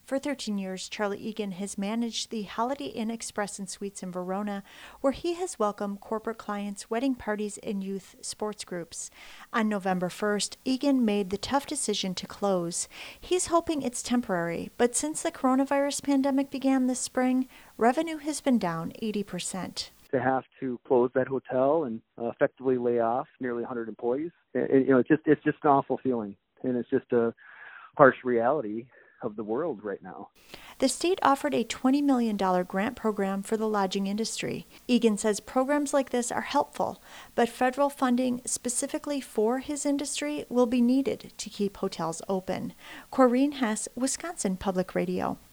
For 13 years, Charlie Egan has managed the Holiday Inn Express and Suites in Verona, where he has welcomed corporate clients, wedding parties, and youth sports groups. On November 1st, Egan made the tough decision to close. He's hoping it's temporary, but since the coronavirus pandemic began this spring, revenue has been down 80%. To have to close that hotel and effectively lay off nearly 100 employees, it's just an awful feeling, and it's just a harsh reality of the world right now. The state offered a $20 million grant program for the lodging industry. Egan says programs like this are helpful, but federal funding specifically for his industry will be needed to keep hotels open. Corrine Hess, Wisconsin Public Radio.